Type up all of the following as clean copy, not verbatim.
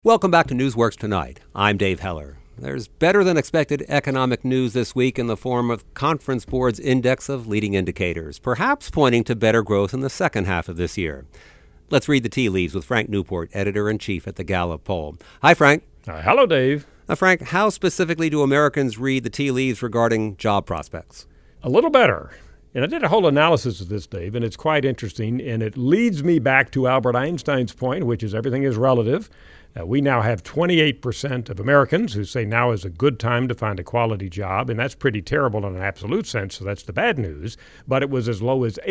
Welcome back to Newsworks Tonight. I'm Dave Heller. There's better than expected economic news this week in the form of Conference Board's index of leading indicators, perhaps pointing to better growth in the second half of this year. Let's read the tea leaves with Frank Newport, editor-in-chief at the Gallup poll. Hi, Frank. Hello, Dave. Now, Frank, how specifically do Americans read the tea leaves regarding job prospects? A little better. And I did a whole analysis of this, Dave, and it's quite interesting, and it leads me back to Albert Einstein's point, which is everything is relative. We now have 28% of Americans who say now is a good time to find a quality job, and that's pretty terrible in an absolute sense, so that's the bad news. But it was as low as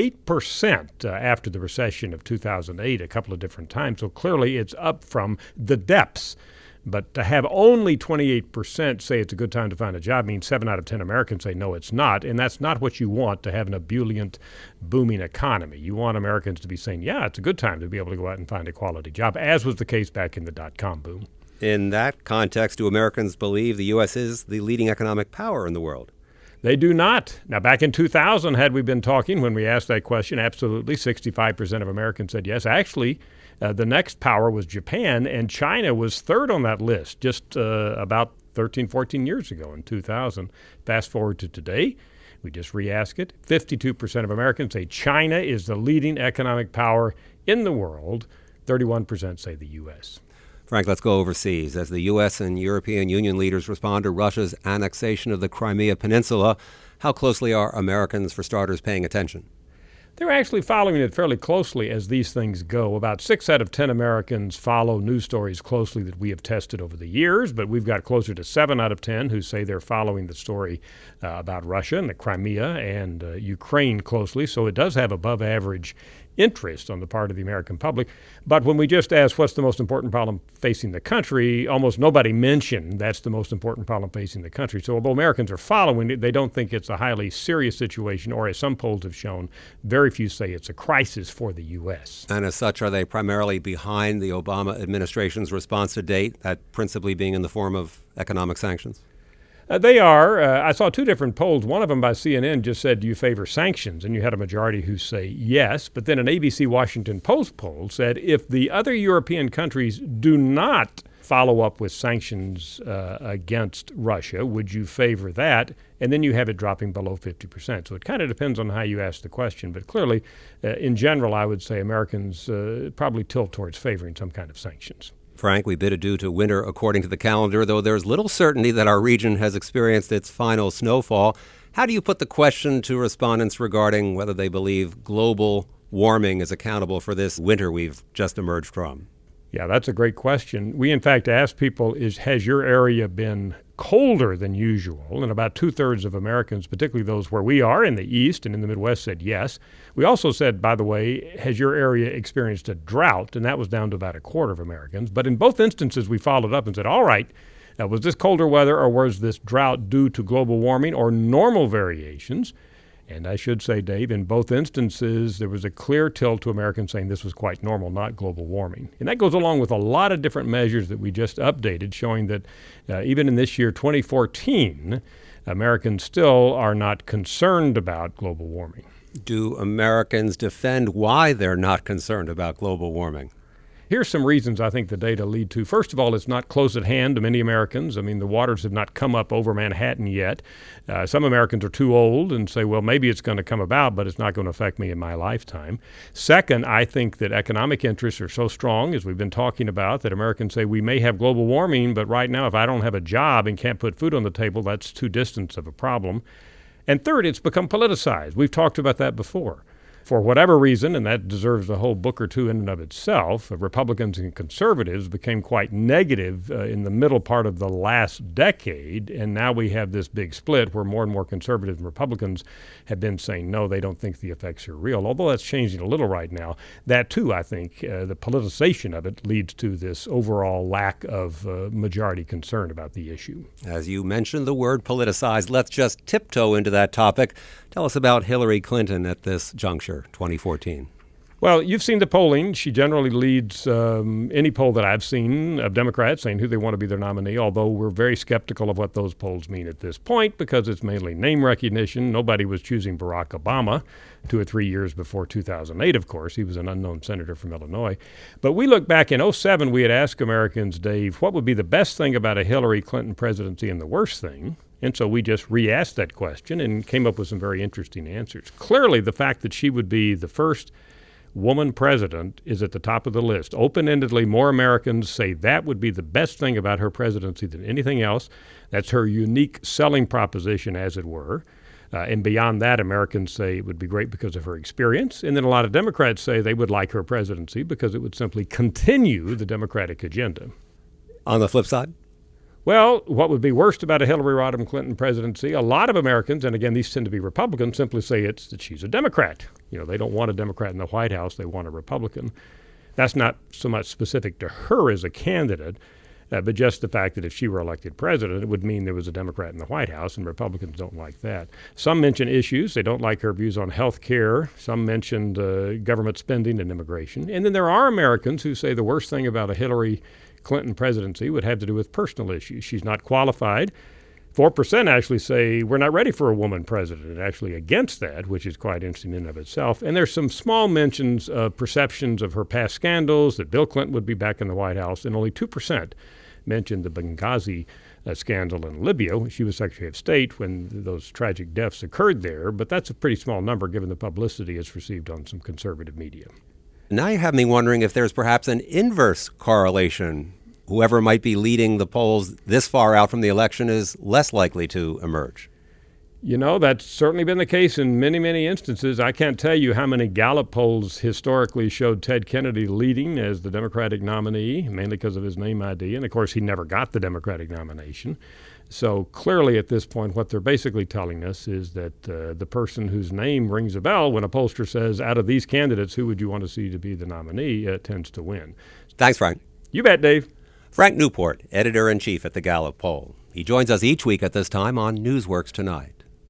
8% after the recession of 2008 a couple of different times, so clearly it's up from the depths. But to have only 28% say it's a good time to find a job means 7 out of 10 Americans say no, it's not. And that's not what you want to have an ebullient, booming economy. You want Americans to be saying, yeah, it's a good time to be able to go out and find a quality job, as was the case back in the dot-com boom. In that context, do Americans believe the U.S. is the leading economic power in the world? They do not. Now, back in 2000, had we been talking when we asked that question, absolutely, 65% of Americans said yes. Actually, the next power was Japan, and China was third on that list just about 13, 14 years ago in 2000. Fast forward to today, we just re-ask it. 52% of Americans say China is the leading economic power in the world. 31% say the U.S. Frank, let's go overseas. As the U.S. and European Union leaders respond to Russia's annexation of the Crimea Peninsula, how closely are Americans, for starters, paying attention? They're actually following it fairly closely as these things go. About 6 out of 10 Americans follow news stories closely that we have tested over the years, but we've got closer to 7 out of 10 who say they're following the story about Russia and the Crimea and Ukraine closely. So it does have above average interest on the part of the American public. But when we just asked what's the most important problem facing the country, almost nobody mentioned that's the most important problem facing the country. So although Americans are following it, they don't think it's a highly serious situation, or as some polls have shown, very few say it's a crisis for the U.S. And as such, are they primarily behind the Obama administration's response to date, that principally being in the form of economic sanctions? They are. I saw 2 different polls. One of them by CNN just said, do you favor sanctions? And you had a majority who say yes. But then an ABC Washington Post poll said, if the other European countries do not follow up with sanctions against Russia, would you favor that? And then you have it dropping below 50%. So it kind of depends on how you ask the question. But clearly, in general, I would say Americans probably tilt towards favoring some kind of sanctions. Frank, we bid adieu to winter according to the calendar, though there's little certainty that our region has experienced its final snowfall. How do you put the question to respondents regarding whether they believe global warming is accountable for this winter we've just emerged from? Yeah, that's a great question. We, in fact, asked people, has your area been colder than usual? And about 2/3 of Americans, particularly those where we are in the East and in the Midwest, said yes. We also said, by the way, has your area experienced a drought? And that was down to about 1/4 of Americans. But in both instances, we followed up and said, all right, was this colder weather or was this drought due to global warming or normal variations? And I should say, Dave, in both instances, there was a clear tilt to Americans saying this was quite normal, not global warming. And that goes along with a lot of different measures that we just updated, showing that even in this year, 2014, Americans still are not concerned about global warming. Do Americans defend why they're not concerned about global warming? Here's some reasons I think the data lead to. First of all, it's not close at hand to many Americans. I mean, the waters have not come up over Manhattan yet. Some Americans are too old and say, well, maybe it's going to come about, but it's not going to affect me in my lifetime. Second, I think that economic interests are so strong, as we've been talking about, that Americans say we may have global warming, but right now if I don't have a job and can't put food on the table, that's too distant of a problem. And third, it's become politicized. We've talked about that before. For whatever reason, and that deserves a whole book or two in and of itself, Republicans and conservatives became quite negative in the middle part of the last decade, and now we have this big split where more and more conservatives and Republicans have been saying, no, they don't think the effects are real. Although that's changing a little right now, that too, I think, the politicization of it leads to this overall lack of majority concern about the issue. As you mentioned the word politicized, let's just tiptoe into that topic. Tell us about Hillary Clinton at this juncture, 2014. Well, you've seen the polling. She generally leads any poll that I've seen of Democrats saying who they want to be their nominee, although we're very skeptical of what those polls mean at this point because it's mainly name recognition. Nobody was choosing Barack Obama 2 or 3 years before 2008, of course. He was an unknown senator from Illinois. But we look back in 2007, we had asked Americans, Dave, what would be the best thing about a Hillary Clinton presidency and the worst thing? And so we just re-asked that question and came up with some very interesting answers. Clearly, the fact that she would be the first woman president is at the top of the list. Open-endedly, more Americans say that would be the best thing about her presidency than anything else. That's her unique selling proposition, as it were. And beyond that, Americans say it would be great because of her experience. And then a lot of Democrats say they would like her presidency because it would simply continue the Democratic agenda. On the flip side? Well, what would be worst about a Hillary Rodham Clinton presidency? A lot of Americans, and again, these tend to be Republicans, simply say it's that she's a Democrat. They don't want a Democrat in the White House. They want a Republican. That's not so much specific to her as a candidate, but just the fact that if she were elected president, it would mean there was a Democrat in the White House, and Republicans don't like that. Some mention issues. They don't like her views on health care. Some mentioned government spending and immigration. And then there are Americans who say the worst thing about a Hillary Clinton presidency would have to do with personal issues. She's not qualified. 4% actually say we're not ready for a woman president, actually against that, which is quite interesting in and of itself. And there's some small mentions of perceptions of her past scandals, that Bill Clinton would be back in the White House, and only 2% mentioned the Benghazi scandal in Libya. She was Secretary of State when those tragic deaths occurred there, but that's a pretty small number given the publicity it's received on some conservative media. Now you have me wondering if there's perhaps an inverse correlation. Whoever might be leading the polls this far out from the election is less likely to emerge. That's certainly been the case in many, many instances. I can't tell you how many Gallup polls historically showed Ted Kennedy leading as the Democratic nominee, mainly because of his name ID. And, of course, he never got the Democratic nomination. So clearly at this point, what they're basically telling us is that the person whose name rings a bell when a pollster says, out of these candidates, who would you want to see to be the nominee, tends to win. Thanks, Frank. You bet, Dave. Frank Newport, editor-in-chief at the Gallup poll. He joins us each week at this time on Newsworks Tonight.